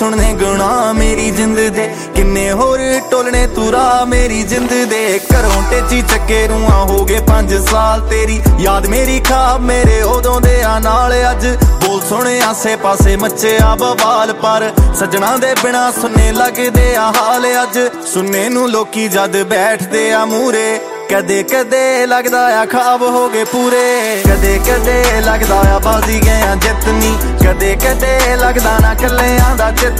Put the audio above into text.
सुनने गुणा मेरी जिंद दे किन्ने होर टोलने तुरा मेरी जिंद दे। घरों टेची चक्के रूआ हो गए 5 साल तेरी याद मेरी खाब मेरे उदों दे नाल। अज बोल सुने आसे पासे मचे आ बवाल पर सजना दे बिना सुनने लगदे आ हाल। अज सुनने नू लोकी जद बैठदे आ मूरे कदे कदे लगदा आ ख्वाब हो गए पूरे। कदे कदे लगदा आ बाजी गए जितनी कदे कदे लगदा ना कल्लियां दा चित